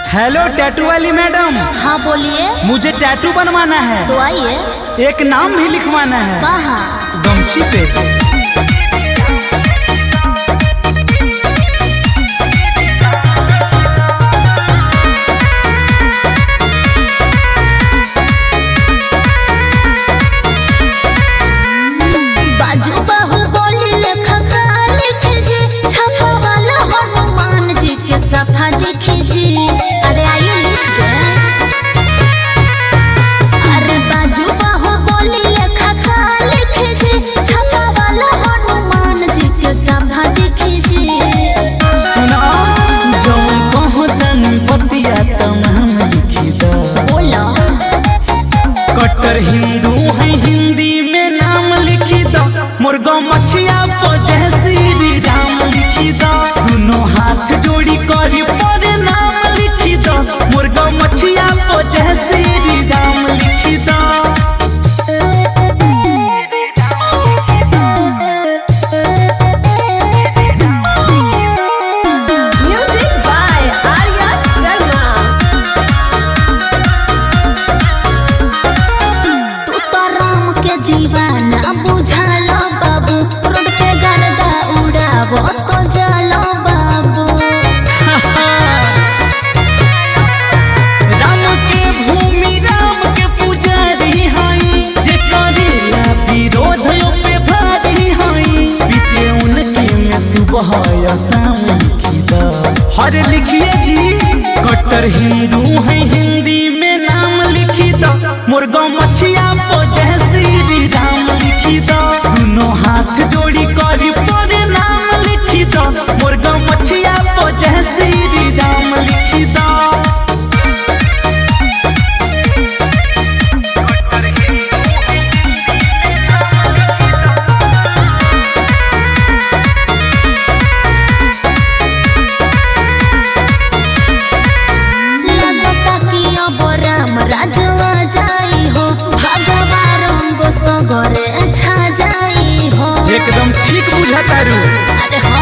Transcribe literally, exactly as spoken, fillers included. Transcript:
Hello tattoo वाली madam. हाँ बोलिए। मुझे टैटू बनवाना है। तो आइए। एक नाम भी लिखवाना है। कहाँ? गमछी पे। बाजू बाहु बोली लेखा का लिखे जी, छपा वाला हनुमान जी के सफा दिखे जी। अरे आइए लिख दे। अरे बाजू बाहु बोली लेखा का लिखे जी, छपा वाला हनुमान जी के सफा दिखे जी। सुना जौन कहो तनी बतिया तमाम लिखी दा। बोलो। कट्टर हिंदू है, हिंदी में नाम लिखी दा। मुर्गा मछिया को जय श्री राम लिखी दा। दोनों हाथ जोड़ी करी पर नाम लिखी दा। मुर्गा मछिया को जय श्री राम लिखी दा। Music by Arya Sharma. तू तो राम के दीवाना बुझालो बाबू, रोड पे गर्दा उड़ाबो तो जालो बाबू। राम के भूमि राम के पुजारी हई, जे करेला विरोध पे भारी हई। बीते उनके में सुबह या शाम लिखी दा। हर लिखिए जी। कट्टर हिंदू है, हिंदी में नाम लिखी दा। मुर्गा मछिया को जय श्री राम लिखी दा। दोनों हाथ जोड़ी करी पर नाम लिखी दा। मुर्गा मछिया को जय श्री राम लिखी दा। लगता कि अब राम राज आ जाई हो, भगवा रंग सगरे छा जाई हो। एकदम ठीक बुझा तारू। अरे हाँ